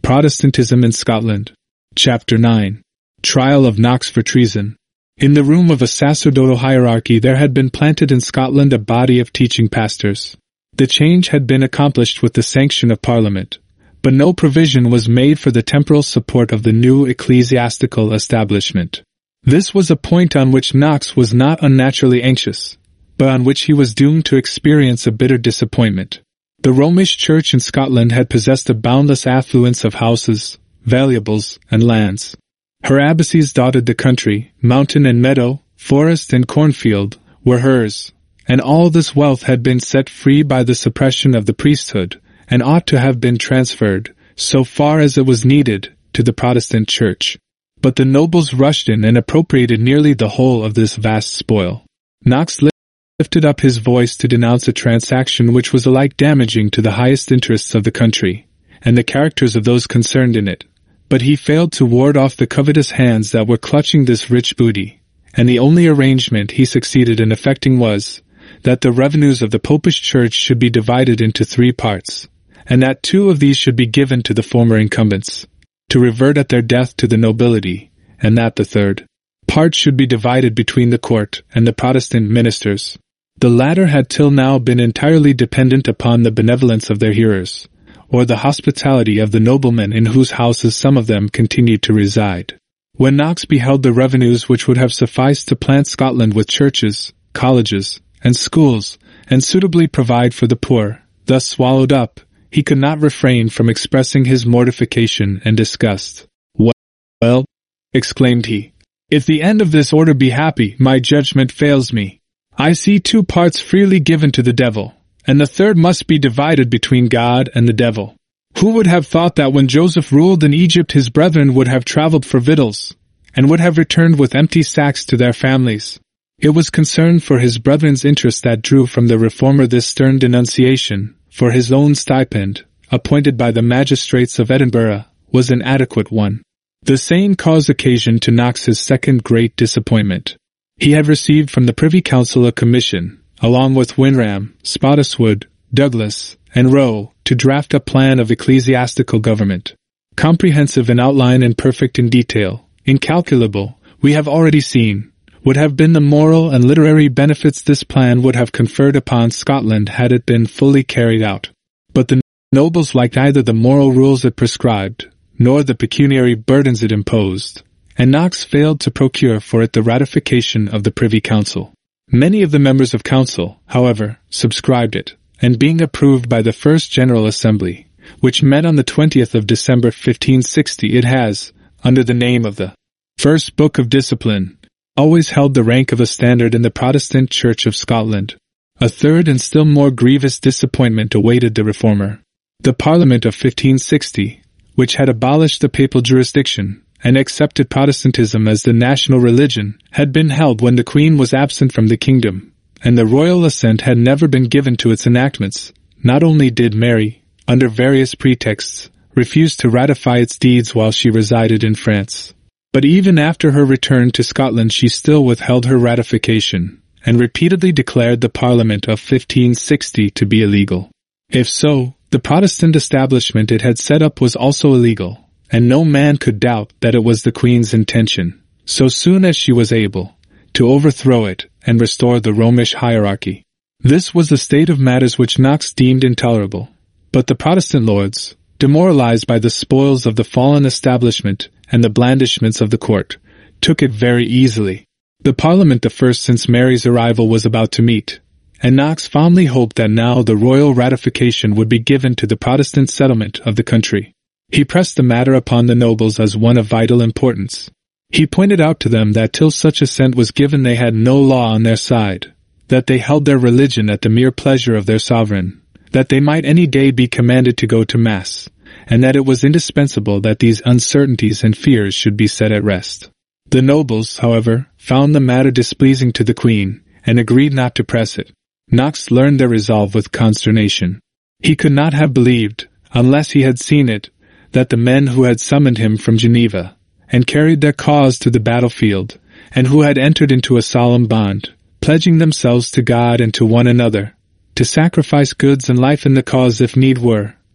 Protestantism in Scotland. Chapter 9. Trial of Knox for treason. In the room of a sacerdotal hierarchy there had been planted in Scotland a body of teaching pastors. The change had been accomplished with the sanction of Parliament, but no provision was made for the temporal support of the new ecclesiastical establishment. This was a point on which Knox was not unnaturally anxious, but on which he was doomed to experience a bitter disappointment. The Romish Church in Scotland had possessed a boundless affluence of houses, valuables, and lands. Her abbacies dotted the country, mountain and meadow, forest and cornfield, were hers, and all this wealth had been set free by the suppression of the priesthood, and ought to have been transferred, so far as it was needed, to the Protestant Church. But the nobles rushed in and appropriated nearly the whole of this vast spoil. Knox lifted up his voice to denounce a transaction which was alike damaging to the highest interests of the country, and the characters of those concerned in it. But he failed to ward off the covetous hands that were clutching this rich booty, and the only arrangement he succeeded in effecting was that the revenues of the Popish Church should be divided into 3 parts, and that 2 of these should be given to the former incumbents, to revert at their death to the nobility, and that the 3rd part should be divided between the court and the Protestant ministers. The latter had till now been entirely dependent upon the benevolence of their hearers, or the hospitality of the noblemen in whose houses some of them continued to reside. When Knox beheld the revenues which would have sufficed to plant Scotland with churches, colleges, and schools, and suitably provide for the poor, thus swallowed up, he could not refrain from expressing his mortification and disgust. "Well," exclaimed he, "if the end of this order be happy, my judgment fails me. I see 2 parts freely given to the devil, and the 3rd must be divided between God and the devil. Who would have thought that when Joseph ruled in Egypt his brethren would have traveled for victuals, and would have returned with empty sacks to their families? It was concern for his brethren's interest that drew from the reformer this stern denunciation, for his own stipend, appointed by the magistrates of Edinburgh, was an adequate one." The same cause occasioned to Knox his second great disappointment. He had received from the Privy Council a commission, along with Winram, Spottiswoode, Douglas, and Rowe, to draft a plan of ecclesiastical government. Comprehensive in outline and perfect in detail, incalculable, we have already seen, would have been the moral and literary benefits this plan would have conferred upon Scotland had it been fully carried out. But the nobles liked neither the moral rules it prescribed, nor the pecuniary burdens it imposed, and Knox failed to procure for it the ratification of the Privy Council. Many of the members of Council, however, subscribed it, and being approved by the First General Assembly, which met on the 20th of December 1560, it has, under the name of the First Book of Discipline, always held the rank of a standard in the Protestant Church of Scotland. A third and still more grievous disappointment awaited the reformer. The Parliament of 1560, which had abolished the papal jurisdiction, and accepted Protestantism as the national religion, had been held when the Queen was absent from the kingdom, and the royal assent had never been given to its enactments. Not only did Mary, under various pretexts, refuse to ratify its deeds while she resided in France, but even after her return to Scotland she still withheld her ratification, and repeatedly declared the Parliament of 1560 to be illegal. If so, the Protestant establishment it had set up was also illegal, and no man could doubt that it was the Queen's intention, so soon as she was able, to overthrow it and restore the Romish hierarchy. This was the state of matters which Knox deemed intolerable, but the Protestant lords, demoralized by the spoils of the fallen establishment and the blandishments of the court, took it very easily. The Parliament, the first since Mary's arrival, was about to meet, and Knox fondly hoped that now the royal ratification would be given to the Protestant settlement of the country. He pressed the matter upon the nobles as one of vital importance. He pointed out to them that till such assent was given they had no law on their side, that they held their religion at the mere pleasure of their sovereign, that they might any day be commanded to go to Mass, and that it was indispensable that these uncertainties and fears should be set at rest. The nobles, however, found the matter displeasing to the Queen, and agreed not to press it. Knox learned their resolve with consternation. He could not have believed, unless he had seen it, that the men who had summoned him from Geneva, and carried their cause to the battlefield, and who had entered into a solemn bond, pledging themselves to God and to one another, to sacrifice goods and life in the cause if need were,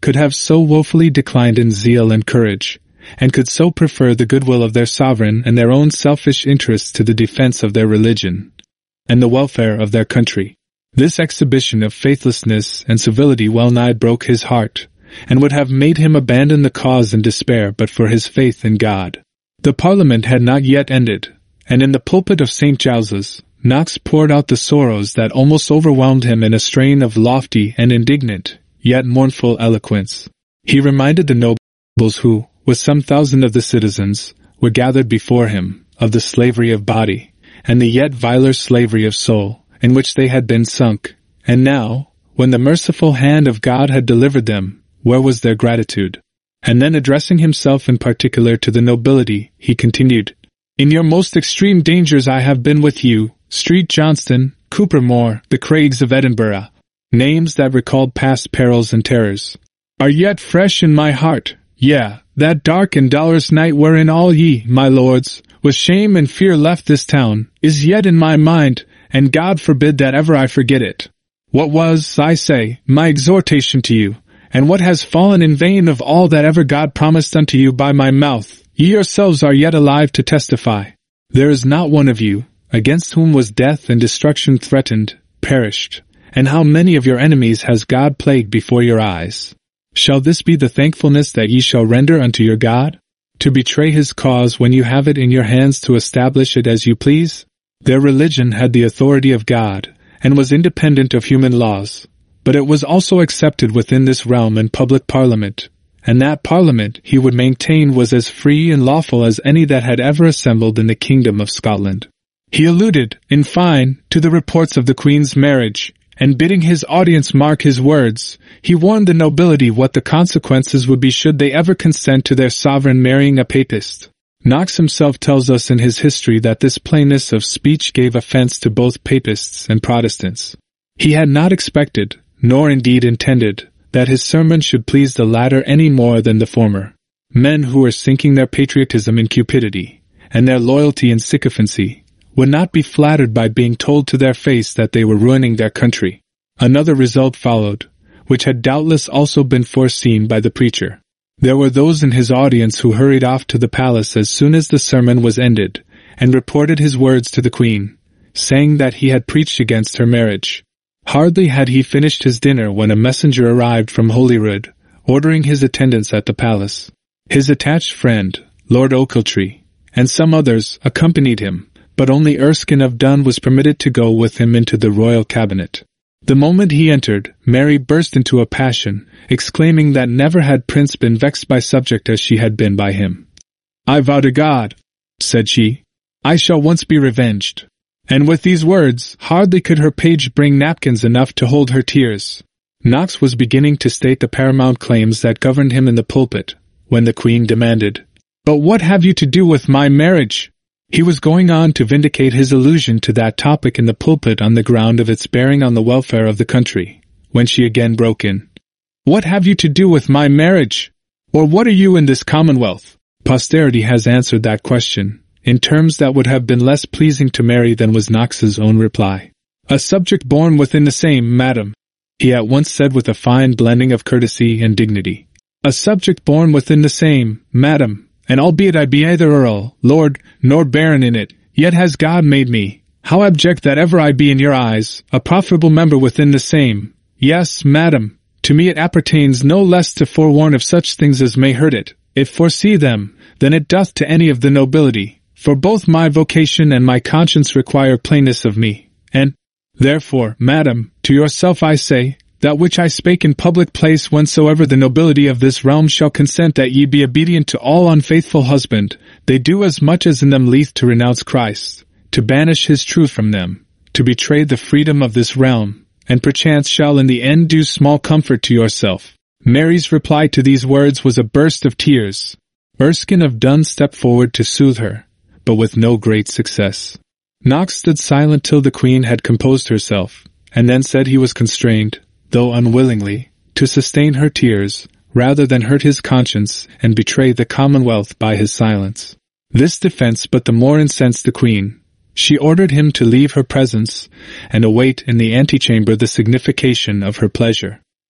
could have so woefully declined in zeal and courage, and could so prefer the goodwill of their sovereign and their own selfish interests to the defense of their religion and the welfare of their country. This exhibition of faithlessness and civility well nigh broke his heart, and would have made him abandon the cause in despair but for his faith in God. The Parliament had not yet ended, and in the pulpit of St. Giles's, Knox poured out the sorrows that almost overwhelmed him in a strain of lofty and indignant, yet mournful eloquence. He reminded the nobles who, with some thousand of the citizens, were gathered before him, of the slavery of body, and the yet viler slavery of soul, in which they had been sunk, and now, when the merciful hand of God had delivered them, where was their gratitude? And then addressing himself in particular to the nobility, he continued, "In your most extreme dangers I have been with you, Street Johnston, Cooper Moore, the Craigs of Edinburgh." Names that recalled past perils and terrors are yet fresh in my heart. Yea, that dark and dolorous night wherein all ye, my lords, with shame and fear left this town, is yet in my mind, and God forbid that ever I forget it. What was, I say, my exhortation to you, and what has fallen in vain of all that ever God promised unto you by my mouth, ye yourselves are yet alive to testify. There is not one of you, against whom was death and destruction threatened, perished, and how many of your enemies has God plagued before your eyes? Shall this be the thankfulness that ye shall render unto your God? To betray his cause when you have it in your hands to establish it as you please? Their religion had the authority of God, and was independent of human laws, but it was also accepted within this realm and public parliament, and that parliament, he would maintain, was as free and lawful as any that had ever assembled in the kingdom of Scotland. He alluded, in fine, to the reports of the Queen's marriage, and bidding his audience mark his words, he warned the nobility what the consequences would be should they ever consent to their sovereign marrying a papist. Knox himself tells us in his history that this plainness of speech gave offense to both papists and Protestants. He had not expected, nor indeed intended, that his sermon should please the latter any more than the former. Men who were sinking their patriotism in cupidity, and their loyalty in sycophancy, would not be flattered by being told to their face that they were ruining their country. Another result followed, which had doubtless also been foreseen by the preacher. There were those in his audience who hurried off to the palace as soon as the sermon was ended, and reported his words to the Queen, saying that he had preached against her marriage. Hardly had he finished his dinner when a messenger arrived from Holyrood, ordering his attendance at the palace. His attached friend, Lord Ochiltree, and some others accompanied him, but only Erskine of Dun was permitted to go with him into the royal cabinet. The moment he entered, Mary burst into a passion, exclaiming that never had Prince been vexed by subject as she had been by him. "I vow to God," said she, "I shall once be revenged." And with these words, hardly could her page bring napkins enough to hold her tears. Knox was beginning to state the paramount claims that governed him in the pulpit, when the Queen demanded, "But what have you to do with my marriage?" He was going on to vindicate his allusion to that topic in the pulpit on the ground of its bearing on the welfare of the country, when she again broke in. "What have you to do with my marriage? Or what are you in this commonwealth?" Posterity has answered that question, in terms that would have been less pleasing to Mary than was Knox's own reply. "A subject born within the same, madam," he at once said with a fine blending of courtesy and dignity. "A subject born within the same, madam, and albeit I be neither earl, lord, nor baron in it, yet has God made me, how abject that ever I be in your eyes, a profitable member within the same. Yes, madam, to me it appertains no less to forewarn of such things as may hurt it, if foresee them, than it doth to any of the nobility, for both my vocation and my conscience require plainness of me, and, therefore, madam, to yourself I say, that which I spake in public place whensoever the nobility of this realm shall consent that ye be obedient to all unfaithful husband, they do as much as in them lieth to renounce Christ, to banish his truth from them, to betray the freedom of this realm, and perchance shall in the end do small comfort to yourself. Mary's reply to these words was a burst of tears. Erskine of Dun stepped forward to soothe her, but with no great success. Knox stood silent till the Queen had composed herself, and then said he was constrained, though unwillingly, to sustain her tears, rather than hurt his conscience and betray the Commonwealth by his silence. This defense but the more incensed the Queen. She ordered him to leave her presence, and await in the antechamber the signification of her pleasure.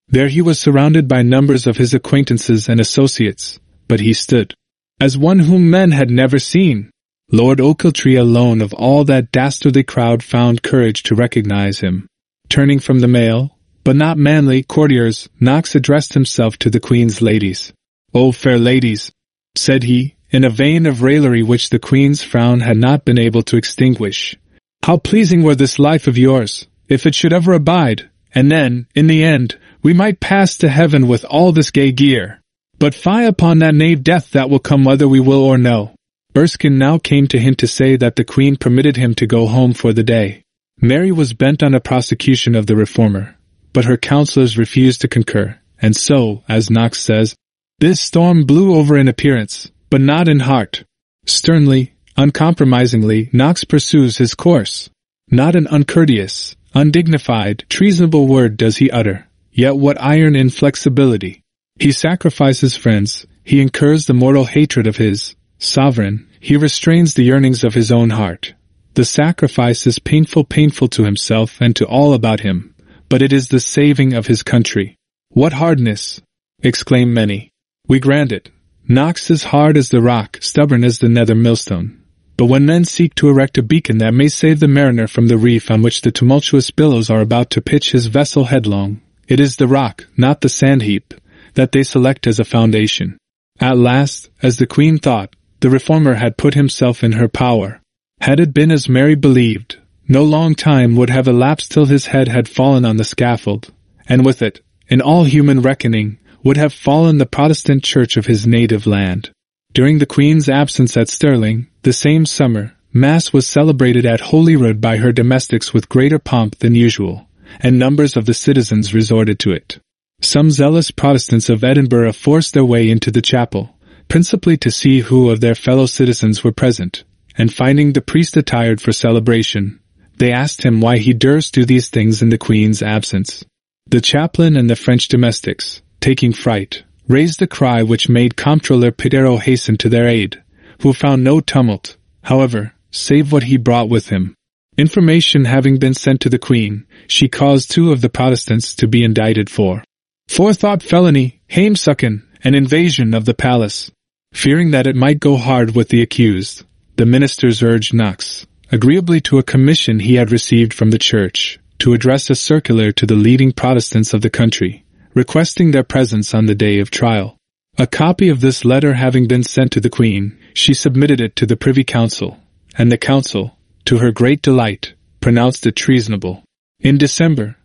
There he was surrounded by numbers of his acquaintances and associates, but he stood as one whom men had never seen. Lord Ochiltree alone of all that dastardly crowd found courage to recognize him. Turning from the male, but not manly, courtiers, Knox addressed himself to the Queen's ladies. "O fair ladies," said he, in a vein of raillery which the Queen's frown had not been able to extinguish, "how pleasing were this life of yours, if it should ever abide, and then, in the end, we might pass to heaven with all this gay gear. But fie upon that knave Death that will come whether we will or no." Erskine now came to him to say that the Queen permitted him to go home for the day. Mary was bent on a prosecution of the reformer, but her counsellors refused to concur, and so, as Knox says, "This storm blew over in appearance, but not in heart." Sternly, uncompromisingly, Knox pursues his course. Not an uncourteous, undignified, treasonable word does he utter, yet what iron inflexibility! He sacrifices friends, he incurs the mortal hatred of his sovereign, he restrains the yearnings of his own heart. The sacrifice is painful to himself and to all about him, but it is the saving of his country. "What hardness!" exclaim many. We grant it. Knox is hard as the rock, stubborn as the nether millstone. But when men seek to erect a beacon that may save the mariner from the reef on which the tumultuous billows are about to pitch his vessel headlong, it is the rock, not the sand-heap, that they select as a foundation. At last, as the Queen thought, the reformer had put himself in her power. Had it been as Mary believed, no long time would have elapsed till his head had fallen on the scaffold, and with it, in all human reckoning, would have fallen the Protestant Church of his native land. During the Queen's absence at Stirling, the same summer, Mass was celebrated at Holyrood by her domestics with greater pomp than usual, and numbers of the citizens resorted to it. Some zealous Protestants of Edinburgh forced their way into the chapel, principally to see who of their fellow citizens were present, and finding the priest attired for celebration, they asked him why he durst do these things in the Queen's absence. The chaplain and the French domestics, taking fright, raised a cry which made Comptroller Pidero hasten to their aid, who found no tumult, however, save what he brought with him. Information having been sent to the Queen, she caused 2 of the Protestants to be indicted for forethought felony, hamesucken, and invasion of the palace. Fearing that it might go hard with the accused, the ministers urged Knox, agreeably to a commission he had received from the Church, to address a circular to the leading Protestants of the country, requesting their presence on the day of trial. A copy of this letter having been sent to the Queen, she submitted it to the Privy Council, and the Council, to her great delight, pronounced it treasonable. In December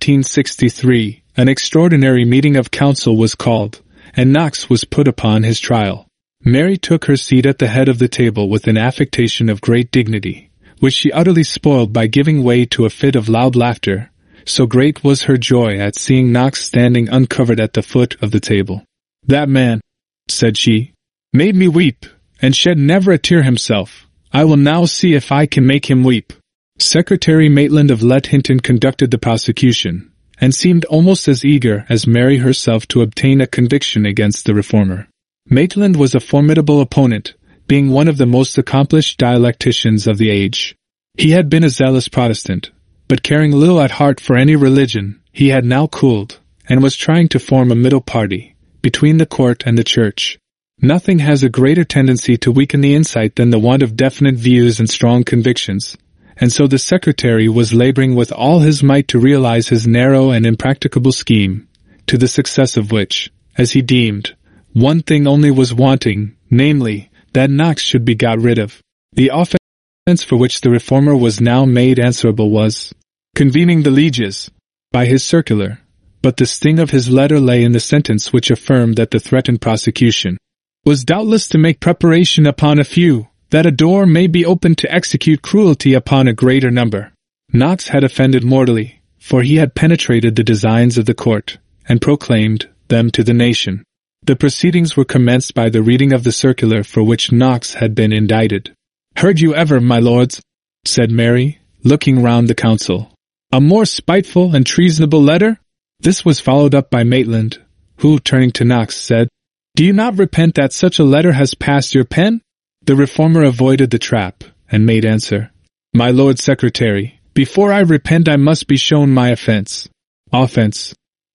1563, an extraordinary meeting of council was called, and Knox was put upon his trial. Mary took her seat at the head of the table with an affectation of great dignity, which she utterly spoiled by giving way to a fit of loud laughter, so great was her joy at seeing Knox standing uncovered at the foot of the table. "That man," said she, "made me weep, and shed never a tear himself. I will now see if I can make him weep." Secretary Maitland of Lethinton conducted the prosecution, and seemed almost as eager as Mary herself to obtain a conviction against the reformer. Maitland was a formidable opponent, being one of the most accomplished dialecticians of the age. He had been a zealous Protestant, but caring little at heart for any religion, he had now cooled, and was trying to form a middle party, between the court and the Church. Nothing has a greater tendency to weaken the insight than the want of definite views and strong convictions, and so the secretary was laboring with all his might to realize his narrow and impracticable scheme, to the success of which, as he deemed, one thing only was wanting, namely, that Knox should be got rid of. The offense for which the reformer was now made answerable was convening the lieges by his circular, but the sting of his letter lay in the sentence which affirmed that the threatened prosecution was doubtless to make preparation upon a few, that a door may be opened to execute cruelty upon a greater number. Knox had offended mortally, for he had penetrated the designs of the court, and proclaimed them to the nation. The proceedings were commenced by the reading of the circular for which Knox had been indicted. "Heard you ever, my lords," said Mary, looking round the council, "a more spiteful and treasonable letter?" This was followed up by Maitland, who, turning to Knox, said, "Do you not repent that such a letter has passed your pen?" The reformer avoided the trap, and made answer, "My Lord Secretary, before I repent I must be shown my offense." "Offense!"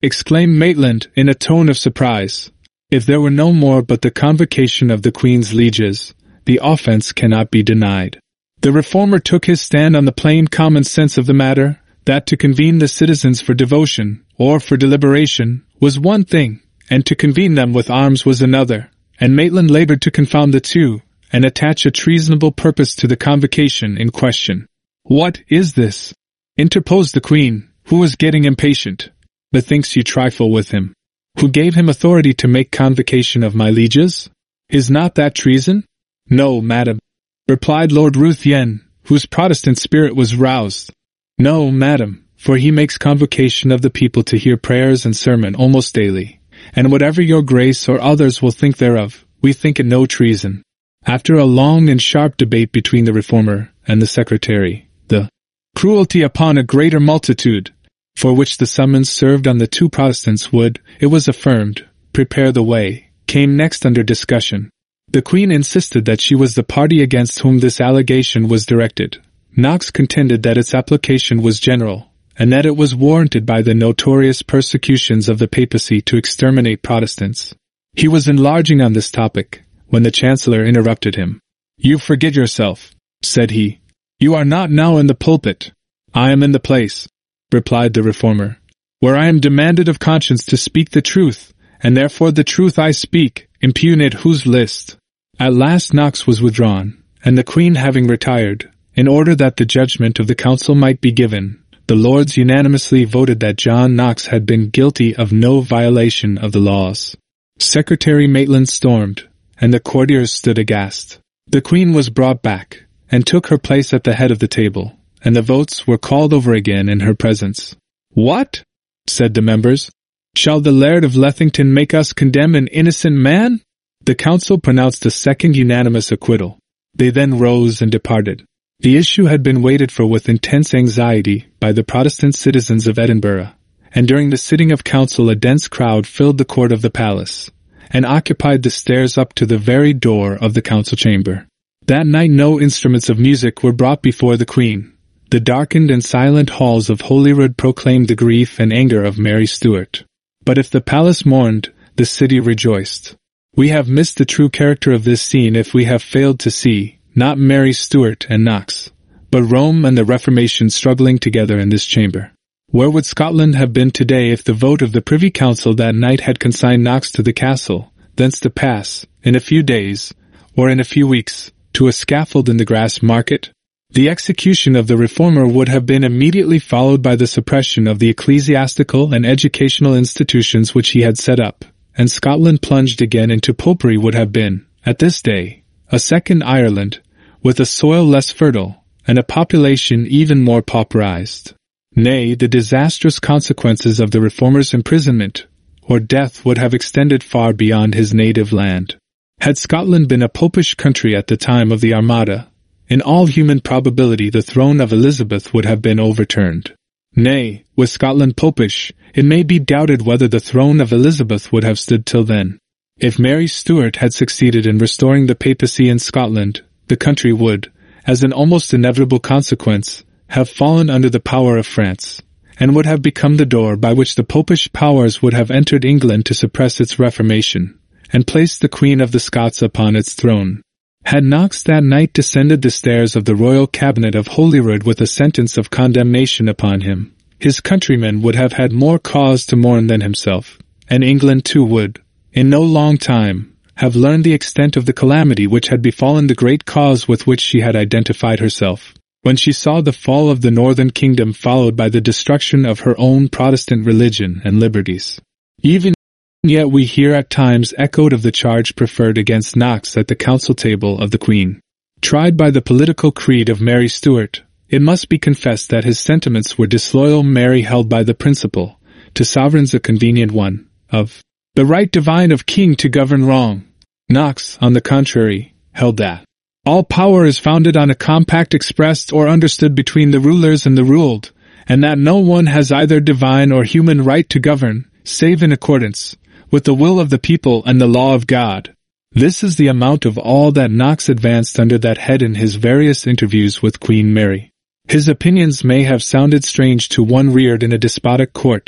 exclaimed Maitland in a tone of surprise. If there were no more but the convocation of the Queen's lieges, the offence cannot be denied. The reformer took his stand on the plain common sense of the matter, that to convene the citizens for devotion, or for deliberation, was one thing, and to convene them with arms was another, and Maitland labored to confound the two, and attach a treasonable purpose to the convocation in question. "What is this?" interposed the Queen, who was getting impatient. "Methinks you trifle with him. Who gave him authority to make convocation of my lieges? Is not that treason?" "No, madam," replied Lord Ruthven, whose Protestant spirit was roused. "No, madam, for he makes convocation of the people to hear prayers and sermon almost daily, and whatever your grace or others will think thereof, we think it no treason." After a long and sharp debate between the reformer and the secretary, the cruelty upon a greater multitude, for which the summons served on the two Protestants would, it was affirmed, prepare the way, came next under discussion. The Queen insisted that she was the party against whom this allegation was directed. Knox contended that its application was general, and that it was warranted by the notorious persecutions of the papacy to exterminate Protestants. He was enlarging on this topic, when the Chancellor interrupted him. "You forget yourself," said he. "You are not now in the pulpit." "I am in the place," replied the reformer, "where I am demanded of conscience to speak the truth, and therefore the truth I speak, impugn it whose list." At last Knox was withdrawn, and the Queen having retired, in order that the judgment of the council might be given, the Lords unanimously voted that John Knox had been guilty of no violation of the laws. Secretary Maitland stormed, and the courtiers stood aghast. The Queen was brought back, and took her place at the head of the table, and the votes were called over again in her presence. "What?" said the members. "Shall the Laird of Lethington make us condemn an innocent man?" The council pronounced a second unanimous acquittal. They then rose and departed. The issue had been waited for with intense anxiety by the Protestant citizens of Edinburgh, and during the sitting of council a dense crowd filled the court of the palace, and occupied the stairs up to the very door of the council chamber. That night no instruments of music were brought before the Queen. The darkened and silent halls of Holyrood proclaimed the grief and anger of Mary Stuart. But if the palace mourned, the city rejoiced. We have missed the true character of this scene if we have failed to see, not Mary Stuart and Knox, but Rome and the Reformation struggling together in this chamber. Where would Scotland have been today if the vote of the Privy Council that night had consigned Knox to the castle, thence to pass, in a few days, or in a few weeks, to a scaffold in the Grass Market? The execution of the reformer would have been immediately followed by the suppression of the ecclesiastical and educational institutions which he had set up, and Scotland plunged again into popery would have been, at this day, a second Ireland, with a soil less fertile, and a population even more pauperized. Nay, the disastrous consequences of the reformer's imprisonment, or death would have extended far beyond his native land. Had Scotland been a popish country at the time of the Armada, in all human probability the throne of Elizabeth would have been overturned. Nay, with Scotland popish, it may be doubted whether the throne of Elizabeth would have stood till then. If Mary Stuart had succeeded in restoring the papacy in Scotland, the country would, as an almost inevitable consequence, have fallen under the power of France, and would have become the door by which the popish powers would have entered England to suppress its reformation, and place the Queen of the Scots upon its throne. Had Knox that night descended the stairs of the royal cabinet of Holyrood with a sentence of condemnation upon him, his countrymen would have had more cause to mourn than himself, and England too would, in no long time, have learned the extent of the calamity which had befallen the great cause with which she had identified herself, when she saw the fall of the northern kingdom followed by the destruction of her own Protestant religion and liberties. Even yet we hear at times echoed of the charge preferred against Knox at the council table of the Queen. Tried by the political creed of Mary Stuart, it must be confessed that his sentiments were disloyal. Mary held by the principle, to sovereigns a convenient one, of the right divine of king to govern wrong. Knox, on the contrary, held that all power is founded on a compact expressed or understood between the rulers and the ruled, and that no one has either divine or human right to govern, save in accordance with the will of the people and the law of God. This is the amount of all that Knox advanced under that head in his various interviews with Queen Mary. His opinions may have sounded strange to one reared in a despotic court,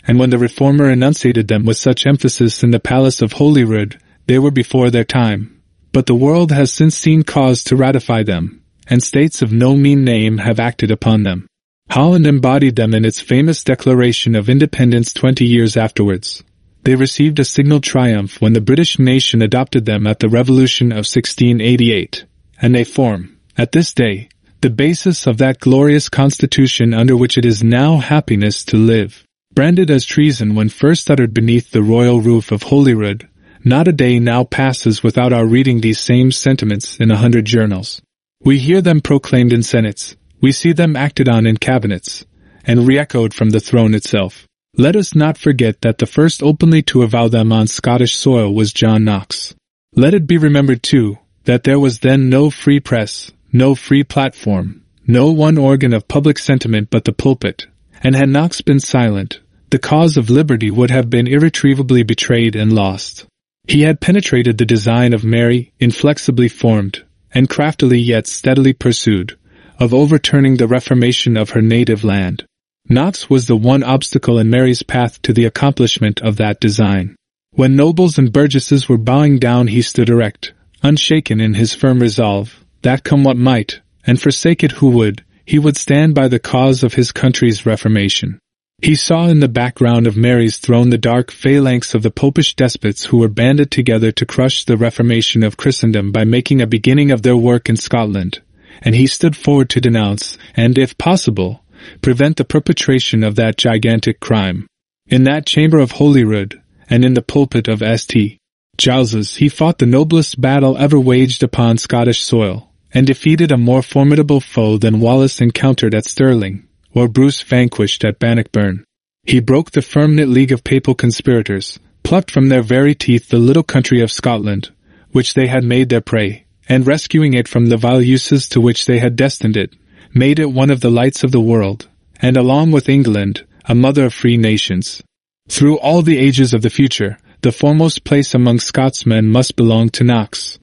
and when the reformer enunciated them with such emphasis in the palace of Holyrood, they were before their time. But the world has since seen cause to ratify them, and states of no mean name have acted upon them. Holland embodied them in its famous Declaration of Independence 20 years afterwards. They received a signal triumph when the British nation adopted them at the Revolution of 1688, and they form, at this day, the basis of that glorious constitution under which it is now happiness to live. Branded as treason when first uttered beneath the royal roof of Holyrood, not a day now passes without our reading these same sentiments in 100 journals. We hear them proclaimed in senates, we see them acted on in cabinets, and re-echoed from the throne itself. Let us not forget that the first openly to avow them on Scottish soil was John Knox. Let it be remembered, too, that there was then no free press, no free platform, no one organ of public sentiment but the pulpit, and had Knox been silent, the cause of liberty would have been irretrievably betrayed and lost. He had penetrated the design of Mary, inflexibly formed, and craftily yet steadily pursued, of overturning the reformation of her native land. Knox was the one obstacle in Mary's path to the accomplishment of that design. When nobles and burgesses were bowing down, he stood erect, unshaken in his firm resolve, that come what might, and forsake it who would, he would stand by the cause of his country's reformation. He saw in the background of Mary's throne the dark phalanx of the popish despots who were banded together to crush the reformation of Christendom by making a beginning of their work in Scotland, and he stood forward to denounce, and if possible, prevent the perpetration of that gigantic crime. In that chamber of Holyrood, and in the pulpit of St. Giles's, he fought the noblest battle ever waged upon Scottish soil, and defeated a more formidable foe than Wallace encountered at Stirling, or Bruce vanquished at Bannockburn. He broke the firm-knit league of papal conspirators, plucked from their very teeth the little country of Scotland, which they had made their prey, and rescuing it from the vile uses to which they had destined it, made it one of the lights of the world, and along with England, a mother of free nations. Through all the ages of the future, the foremost place among Scotsmen must belong to Knox.